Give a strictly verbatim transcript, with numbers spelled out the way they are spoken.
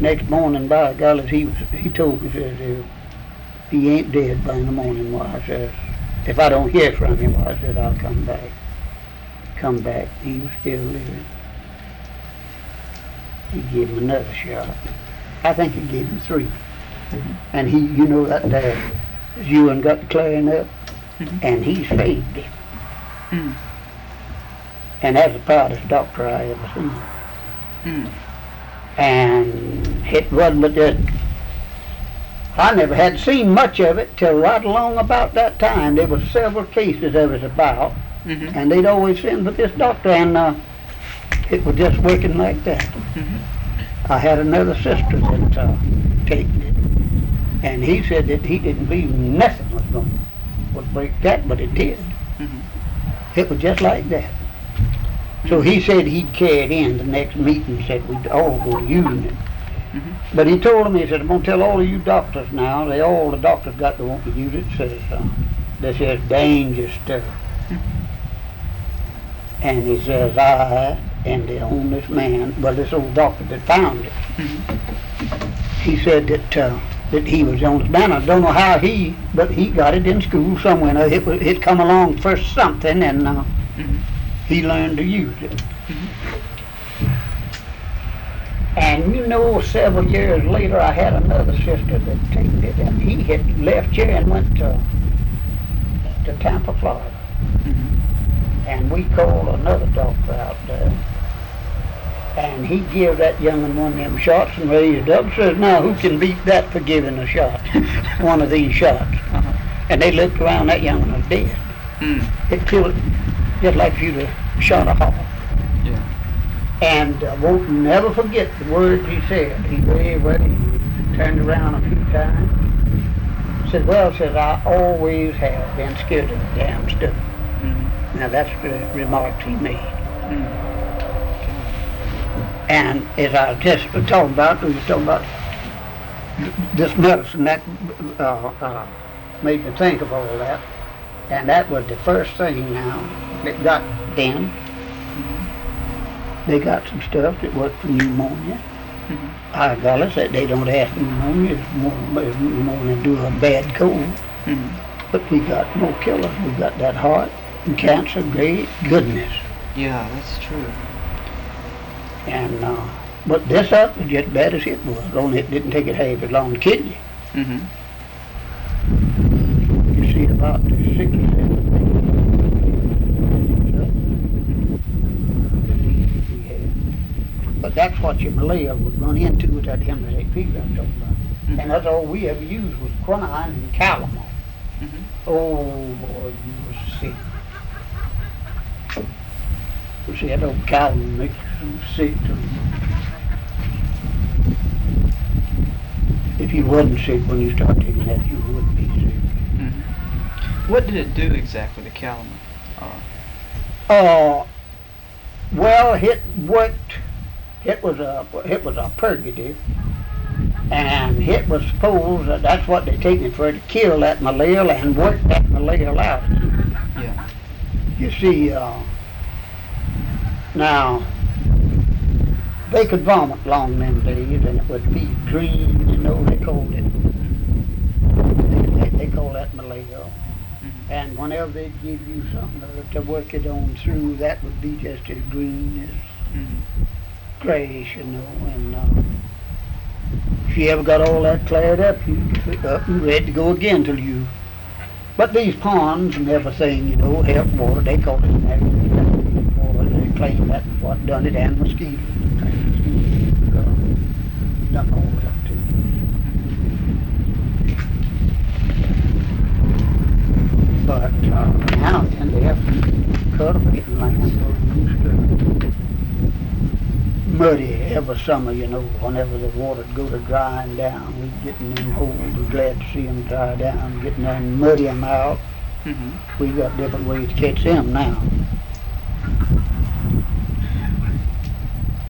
Next morning, by golly, he was, he told me, says, uh, he ain't dead by in the morning. Why, I says, if I don't hear from him, why, I said, I'll come back. Come back. He was still living. He gave him another shot. I think he gave him three. Mm-hmm. And he, you know that day, Ewan got the clarinet, mm-hmm. and he saved him. Mm. And that's the proudest doctor I ever seen. Mm. And it wasn't but just, I never had seen much of it till right along about that time. There was several cases of it about, mm-hmm. and they'd always send with this doctor, and uh, it was just working like that. Mm-hmm. I had another sister that uh, taken it, and he said that he didn't believe nothing was going to break that, but it did. Mm-hmm. It was just like that. So he said he'd carry it in the next meeting, said we'd all go to using it. Mm-hmm. But he told me, he said, I'm going to tell all of you doctors now, they all the doctors got to want to use it, says uh, this is dangerous stuff. Mm-hmm. And he says, I and the homeless man, well, this old doctor that found it, mm-hmm. he said that uh, that he was the honest man. I don't know how he, but he got it in school somewhere. It was, it come along for something, and uh, mm-hmm. he learned to use it. Mm-hmm. And you know, several years later, I had another sister that taken it, and he had left here and went to, to Tampa, Florida. Mm-hmm. And we called another doctor out there, and he gave that young one of them shots and raised up. Says, now who can beat that for giving a shot, one of these shots? Uh-huh. And they looked around, that young one was dead. Mm. It killed just like if you'd have shot a hawk. Yeah. And I won't never forget the words he said. He waved, well, he turned around a few times. Said, well, says, I always have been scared of the damn stuff. Mm-hmm. Now that's the remark he made. Mm. And as I just was talking about, we was talking about this medicine that uh, uh, made me think of all that. And that was the first thing now that got then. Mm-hmm. They got some stuff that worked for pneumonia. Mm-hmm. I golly said they don't ask pneumonia, it's more, it's more than do a bad cold. Mm-hmm. But we got no killers. We got that heart and cancer, great goodness. Yeah, that's true. And uh, but this up was just bad as it was, only it didn't take it half as long to kill you. Mm-hmm. You see about the sixty-seven we had. But that's what your malaria would run into with that hemorrhagic fever I'm talking about. Mm-hmm. And that's all we ever used was quinine and calomel. Mm-hmm. Oh boy, you were sick. You see, that old calomel makes you sick too. If you wasn't sick when you started taking that, you would be sick. Mm-hmm. What did it do exactly, the calomel? Uh, uh, well, it worked. It was a it was a purgative, and it was supposed that that's what they taken it for, to kill that malaria and work that malaria out. Yeah. You see. Uh, Now, they could vomit along them days, and it would be green, you know, they called it. They, they, they call that malaria. Mm-hmm. And whenever they'd give you something to, to work it on through, that would be just as green as mm-hmm. grayish, you know. And uh, if you ever got all that cleared up, you'd up and ready to go again till you. But these ponds and everything, you know, help water, they call it water. They claim that's what done it, and mosquitoes. Uh, done all that too. But uh, now then they have to cultivate land where we used to. Muddy every summer, you know, whenever the water'd go to drying down, we'd get in them holes. We're glad to see them dry down, getting there and muddy them out. Mm-hmm. We got different ways to catch them now.